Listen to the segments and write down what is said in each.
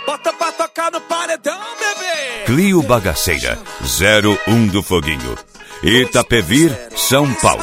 Bota pra tocar no paredão, bebê. Clio Bagaceira, 01 do Foguinho. Itapevir, São Paulo.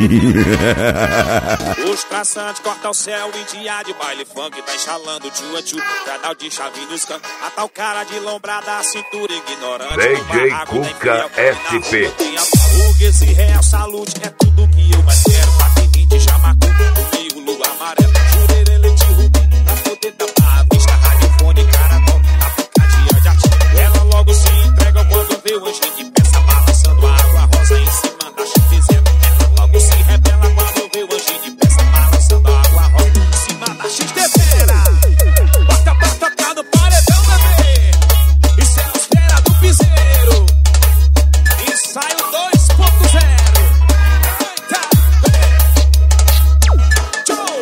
Os traçantes cortam o céu em dia de baile funk. Tá enxalando tchu-tchu, pedal de chave nos cantos. A tal cara de lombrada, a cintura ignorante. DJ Cuca SP. Burguês e real, saúde, é tudo que eu mais quero. 420 chamacu, comigo, lua amarela. Jurerele de rubi, pra poder tapar a vista. Radiofone, caracol, a picadinha de arte. Ela logo se entrega quando vê o anjinho de peça balançando a água rosa em cima da XT0. Ela logo se revela quando vê o anjinho de peça balançando a água rosa em cima da XT0. Bota pra tocar no paredão, bebê. Isso é a espera do piseiro. Ensaio 2.0. Eita, show.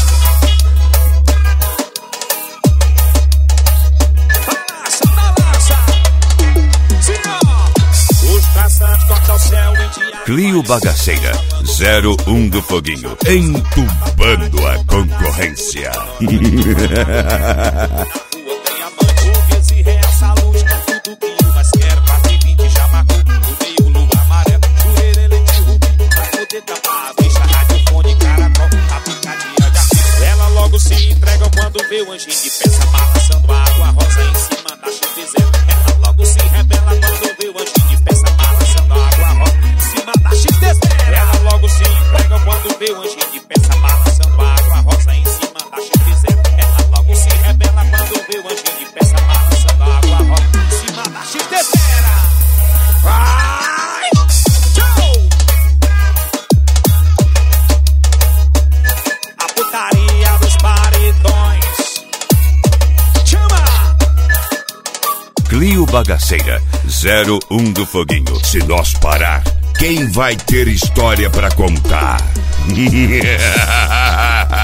Balança. Sim, ó. Os traçantes cortam o céu em dia. Clio Bagaceira, 01 do Foguinho. Entubando a concorrência. Ela logo se entrega quando vê o anjinho de peça balançando a água rosa em cima da XT0. Ela logo se revela quando vê o anjinho de peça balançando a água rosa em cima da XT0. Ela logo se entrega quando vê o anjinho de peça balançando a água rosa em cima da XT0. Ela logo se revela quando vê o anjinho de peça balançando a água rosa em cima da XT0. Vai! Tchau! A putaria dos paredões. Chama! Clio Bagaceira, 01 do Foguinho. Se nós parar, quem vai ter história pra contar?